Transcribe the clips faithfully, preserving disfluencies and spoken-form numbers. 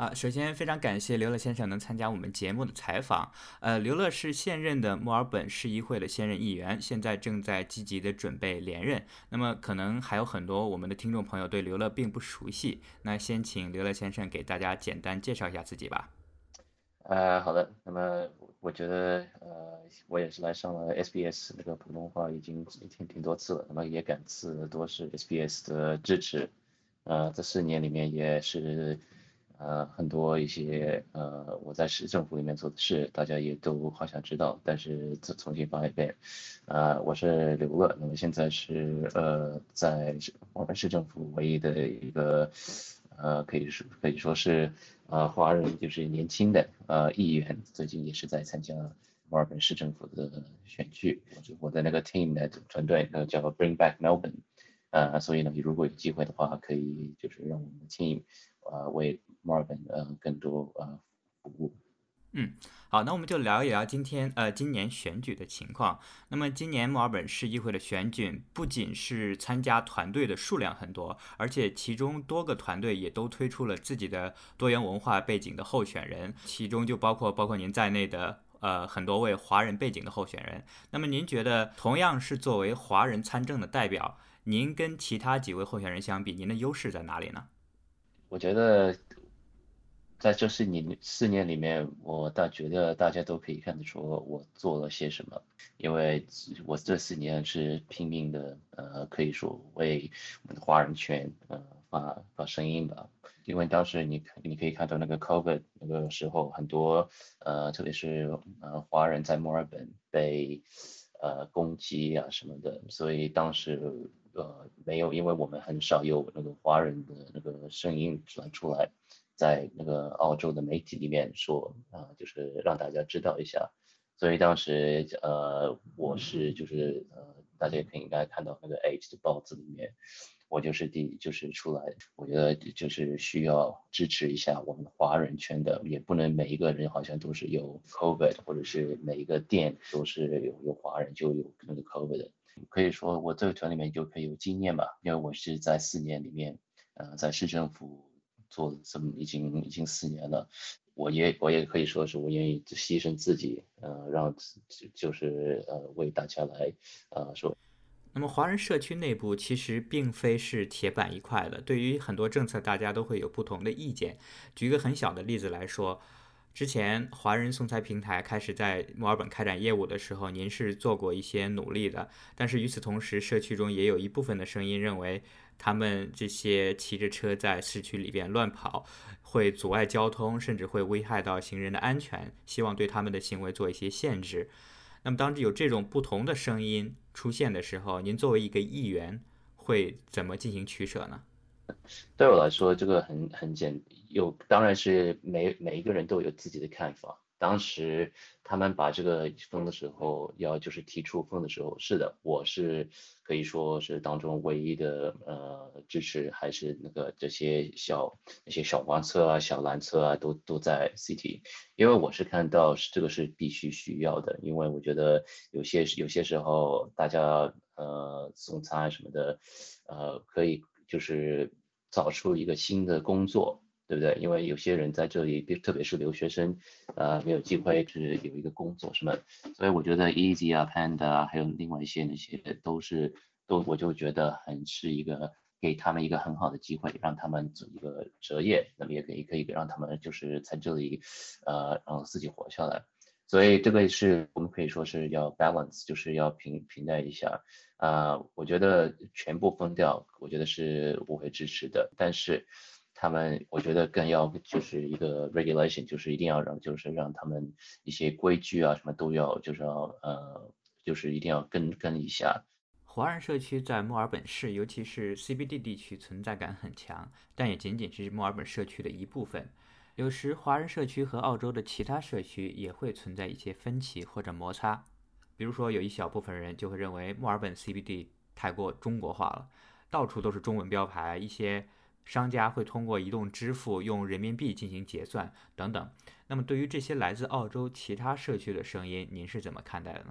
啊，首先非常感谢刘乐先生能参加我们节目的采访。呃，刘乐是现任的墨尔本市议会的现任议员，现在正在积极的准备连任。那么可能还有很多我们的听众朋友对刘乐并不熟悉，那先请刘乐先生给大家简单介绍一下自己吧。 呃，好的，那么我觉得，呃，我也是来上了 S B S 那个普通话已经挺挺多次了，那么也感谢多是 S B S 的支持，呃，这四年里面也是，呃，很多一些呃我在市政府里面做的事，大家也都好像知道，但是再重新发一遍，呃，我是刘乐，那么现在是呃在我们市政府唯一的一个。呃，可以说可以说是呃华人就是年轻的呃议员，最近也是在参加墨尔本市政府的选举。我的那个 team 的团队呃叫 Bring Back Melbourne，呃，所以呢，如果有机会的话，可以就是让我们的 team 呃为墨尔本呃更多呃服务。 嗯，好，那我们就聊一聊今天呃今年选举的情况。那么今年墨尔本市议会的选举不仅是参加团队的数量很多，而且其中多个团队也都推出了自己的多元文化背景的候选人，其中就包括包括您在内的呃很多位华人背景的候选人。那么您觉得同样是作为华人参政的代表，您跟其他几位候选人相比，您的优势在哪里呢？ 我觉得在这四年四年里面，我倒觉得大家都可以看得出我做了些什么，因为我这四年是拼命的，呃，可以说为我们的华人圈呃发发声音吧。因为当时你你可以看到那个 COVID 那个时候，很多呃，特别是呃华人在墨尔本被呃攻击啊什么的，所以当时呃没有，因为我们很少有那个华人的那个声音传出来。在那个澳洲的媒体里面说啊、呃就是让大家知道一下。所以当时呃，我是就是呃，大家也可以应该看到那个 Age 的报纸里面，我就是第就是出来，我觉得就是需要支持一下我们华人圈的，也不能每一个人好像都是有 COVID，或者是每一个店都是有有华人就有那个 COVID 的。可以说我这个团里面就可以有经验吧，因为我是在四年里面，呃，在市政府做了这么已经已经四年了，我也我也可以说是我愿意牺牲自己，呃，让就就是呃为大家来呃说。 那么华人社区内部其实并非是铁板一块的，对于很多政策大家都会有不同的意见。举一个很小的例子来说，之前华人送菜平台开始在墨尔本开展业务的时候，您是做过一些努力的，但是与此同时，社区中也有一部分的声音认为，他们这些骑着车在市区里边乱跑，会阻碍交通，甚至会危害到行人的安全，希望对他们的行为做一些限制。那么，当有这种不同的声音出现的时候，您作为一个议员，会怎么进行取舍呢？ 对我来说，这个很很简，有当然是每每一个人都有自己的看法。当时他们把这个封的时候，要就是提出封的时候，是的，我是可以说是当中唯一的呃支持，还是那个这些小那些小黄车啊、小蓝车啊，都都在 City，因为我是看到是这个是必须需要的，因为我觉得有些有些时候大家呃送餐什么的，呃可以就是找出一个新的工作，对不对？因为有些人在这里，特别是留学生，呃，没有机会是有一个工作什么，所以我觉得 Easy 啊、Panda 啊，还有另外一些那些都是都，我就觉得很是一个给他们一个很好的机会，让他们做一个择业，那么也可以可以让他们就是在这里，呃，让自己活下来。所以这个是我们可以说是要 balance，就是要平平淡一下。啊、呃我觉得全部封掉，我觉得是不会支持的。但是他们，我觉得更要就是一个 regulation，就是一定要让，就是让他们一些规矩啊什么都要，就是要呃，就是一定要跟跟一下。 华人社区在墨尔本市，尤其是 C B D 地区存在感很强，但也仅仅是墨尔本社区的一部分。有时华人社区和澳洲的其他社区也会存在一些分歧或者摩擦。比如说，有一小部分人就会认为墨尔本 C B D 太过中国化了，到处都是中文标牌，一些商家会通过移动支付用人民币进行结算等等。那么，对于这些来自澳洲其他社区的声音，您是怎么看待的呢？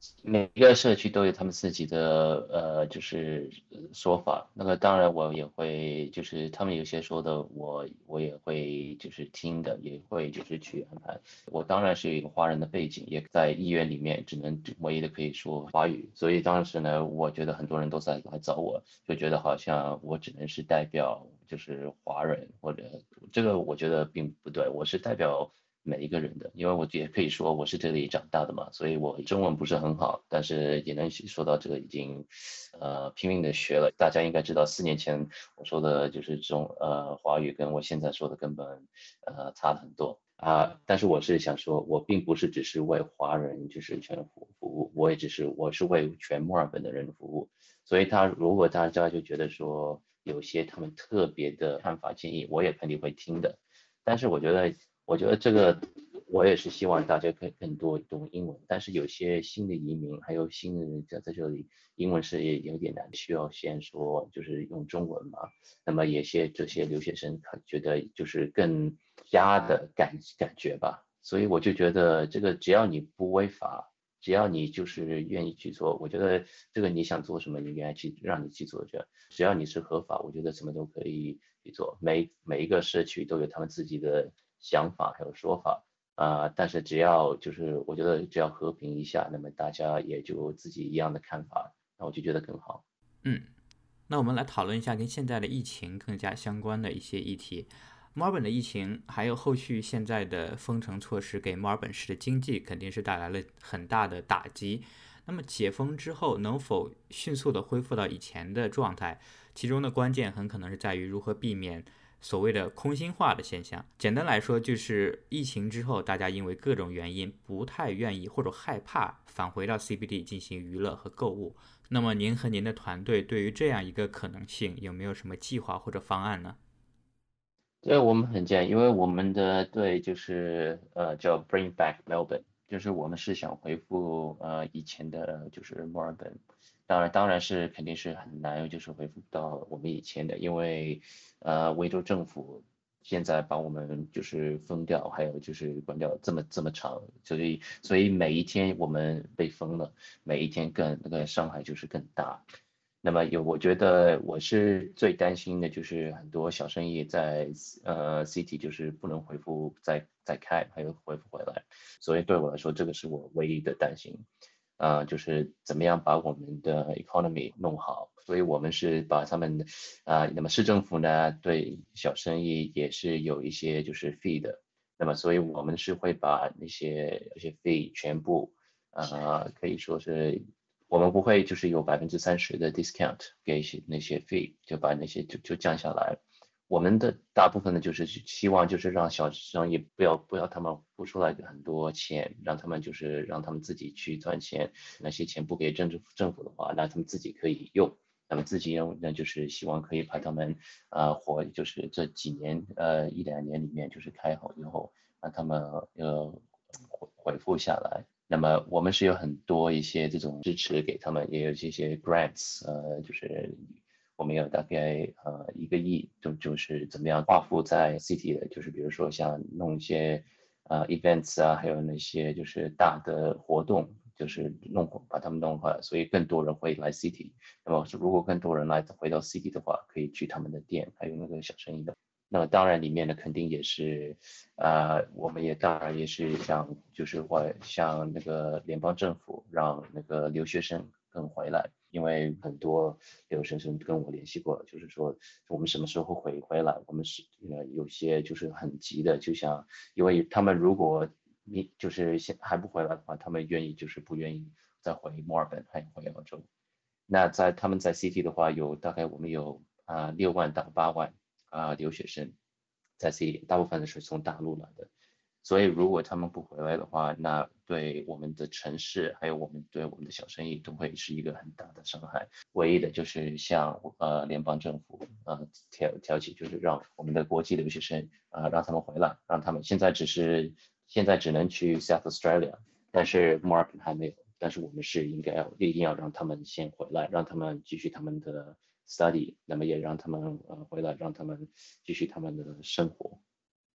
每个社区都有他们自己的呃，就是呃说法。那个当然我也会，就是他们有些说的我，我也会就是听的，也会就是去安排。我当然是有一个华人的背景，也在医院里面只能唯一的可以说华语，所以当时呢，我觉得很多人都在来找我，就觉得好像我只能是代表就是华人，或者这个我觉得并不对，我是代表每一个人的，因为我也可以说我是这里长大的嘛，所以我中文不是很好，但是也能说到这个已经呃拼命的学了。大家应该知道，四年前我说的就是中呃华语，跟我现在说的根本呃差了很多。啊，但是我是想说，我并不是只是为华人就是全服服务，我也只是我是为全墨尔本的人服务，所以他如果大家就觉得说有些他们特别的看法建议，我也肯定会听的。但是我觉得，我觉得这个我也是希望大家可以更多懂英文，但是有些新的移民还有新的人在在这里，英文是也有点难，需要先说就是用中文嘛。那么也些这些留学生他觉得就是更加的感感觉吧，所以我就觉得这个只要你不违法。只要你就是愿意去做，我觉得这个你想做什么，你愿意去让你去做这，只要你是合法，我觉得什么都可以去做。每每一个社区都有他们自己的想法还有说法啊、呃但是只要就是我觉得只要和平一下，那么大家也就自己一样的看法，那我就觉得更好。 嗯，那我们来讨论一下跟现在的疫情更加相关的一些议题。墨尔本的疫情，还有后续现在的封城措施，给墨尔本市的经济肯定是带来了很大的打击。那么解封之后，能否迅速的恢复到以前的状态？其中的关键很可能是在于如何避免所谓的空心化的现象。简单来说，就是疫情之后，大家因为各种原因不太愿意或者害怕返回到 C B D 进行娱乐和购物。那么您和您的团队对于这样一个可能性有没有什么计划或者方案呢？ 对，我们很建议，因为我们的队就是呃叫 Bring Back Melbourne，就是我们是想恢复呃以前的就是墨尔本，当然当然是肯定是很难就是恢复到我们以前的，因为呃维州政府现在把我们就是封掉，还有就是关掉这么这么长，所以所以每一天我们被封了，每一天更那个伤害就是更大。那么有，我觉得我是最担心的就是很多小生意在呃 City 就是不能恢复再再开，还有恢复回来，所以对我来说这个是我唯一的担心，呃，就是怎么样把我们的 economy 弄好。所以我们是把他们啊、那么市政府呢对小生意也是有一些就是 fee 的，那么所以我们是会把那些那些 fee 全部呃可以说是我们不会就是有百分之三十的 discount 给一些那些 fee，就把那些就就降下来。我们的大部分呢，就是希望就是让小商业不要不要他们付出来很多钱，让他们就是让他们自己去赚钱，那些钱不给政治政府的话，那他们自己可以用。那么自己用，那就是希望可以把他们呃活，就是这几年呃一两年里面就是开好以后，让他们呃回回复下来。那么我们是有很多一些这种支持给他们，也有这些 grants，呃，就是我们有大概呃一个亿，就就是怎么样划付在 city 的，就是比如说像弄一些呃 events 啊，还有那些就是大的活动，就是弄把他们弄回来，所以更多人会来 city。那么如果更多人来回到 city 的话，可以去他们的店，还有那个小生意的。那当然里面呢，肯定也是，呃，我们也当然也是想，就是会向那个联邦政府让那个留学生跟回来，因为很多留学生跟我联系过，就是说我们什么时候会回来，我们是呃有些就是很急的，就想，因为他们如果你就是现还不回来的话，他们愿意就是不愿意再回墨尔本，还回澳洲。那在他们在 C T 的话，有大概我们有啊六万到八万啊留学生在 C T，大部分的是从大陆来的。所以如果他们不回来的话，那对我们的城市还有我们对我们的小生意都会是一个很大的伤害。唯一的就是向呃联邦政府呃调调起，就是让我们的国际留学生啊、呃、让他们回来，让他们现在只是现在只能去 South Australia，但是墨尔本还没有。但是我们是应该要一定要让他们先回来，让他们继续他们的 study，那么也让他们呃回来，让他们继续他们的生活。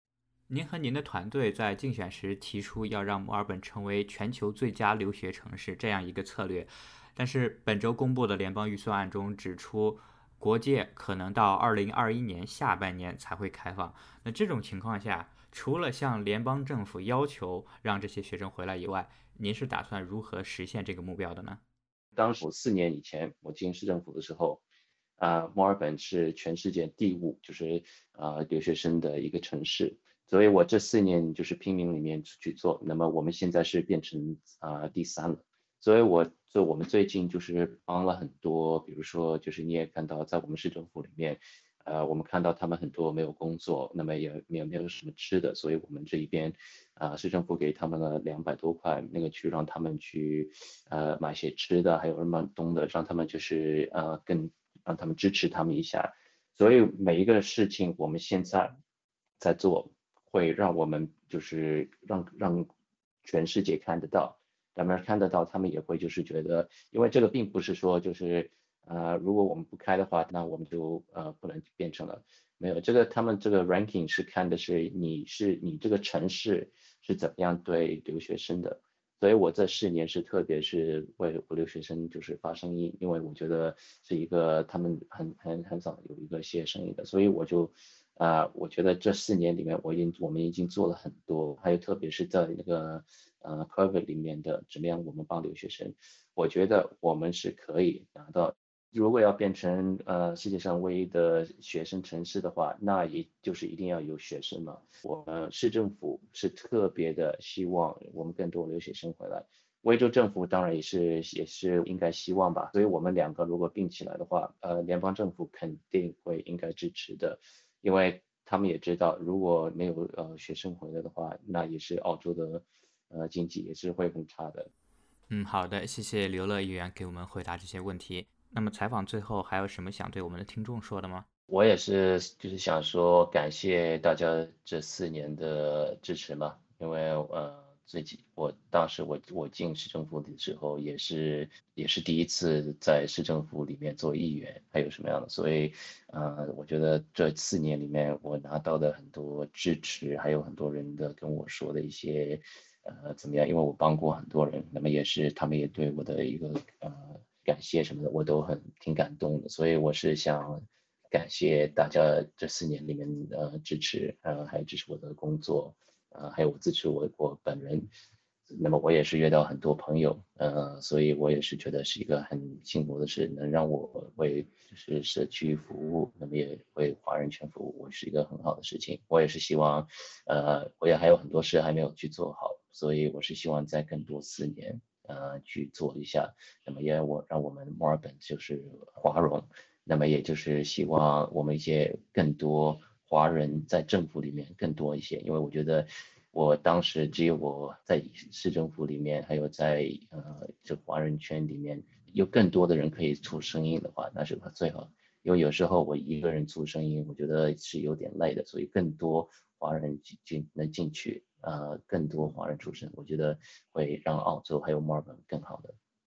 您和您的团队在竞选时提出要让墨尔本成为全球最佳留学城市这样一个策略，但是本周公布的联邦预算案中指出，国界可能到二零二一年下半年才会开放。那这种情况下，除了向联邦政府要求让这些学生回来以外，您是打算如何实现这个目标的呢？ 当时我四年以前我进市政府的时候，啊、墨尔本是全世界第五，就是啊、留学生的一个城市。所以我这四年就是拼命里面去做，那么我们现在是变成啊、第三了。所以我就我们最近就是帮了很多，比如说就是你也看到在我们市政府里面，呃，我们看到他们很多没有工作，那么也没有没有什么吃的，所以我们这一边啊、市政府给他们了两百多块，那个去让他们去呃买些吃的，还有买东的，让他们就是呃更让他们支持他们一下。所以每一个事情我们现在在做，会让我们就是让让全世界看得到，他们看得到，他们也会就是觉得，因为这个并不是说就是呃如果我们不开的话，那我们就呃不能变成了。没有这个，他们这个 ranking 是看的是你是你这个城市是怎么样对留学生的，所以我这四年是特别是为我留学生就是发声音，因为我觉得是一个他们很很很少有一个写生意的，所以我就啊、呃我觉得这四年里面我已经我们已经做了很多，还有特别是在那个呃 COVID 里面的怎么样我们帮留学生，我觉得我们是可以拿到。如果要变成呃世界上唯一的学生城市的话，那也就是一定要有学生嘛。我们市政府是特别的希望我们更多留学生回来，威州政府当然也是也是应该希望吧。所以我们两个如果并起来的话，呃，联邦政府肯定会应该支持的，因为他们也知道如果没有呃学生回来的话，那也是澳洲的呃经济也是会很差的。 嗯，好的，谢谢刘乐议员给我们回答这些问题。那么采访最后还有什么想对我们的听众说的吗？ 我也是，就是想说感谢大家这四年的支持嘛，因为呃，最近我当时我我进市政府的时候，也是也是第一次在市政府里面做议员，还有什么样的，所以呃，我觉得这四年里面我拿到的很多支持，还有很多人的跟我说的一些呃怎么样，因为我帮过很多人，那么也是他们也对我的一个呃感谢什么的，我都很挺感动的，所以我是想感谢大家这四年里面的呃支持，呃，还有支持我的工作，呃，还有支持我我本人。那么我也是约到很多朋友，呃，所以我也是觉得是一个很幸福的事，能让我为就是社区服务，那么也为华人圈服务，我是一个很好的事情。我也是希望，呃，我也还有很多事还没有去做好，所以我是希望在更多四年，呃，去做一下。那么也我让我们墨尔本就是华容。那么也就是希望我们一些更多华人在政府里面更多一些，因为我觉得我当时只有我在市政府里面，还有在呃这华人圈里面有更多的人可以出声音的话，那是最好。因为有时候我一个人出声音，我觉得是有点累的，所以更多华人进进能进去，呃，更多华人出声，我觉得会让澳洲还有墨尔本更好的。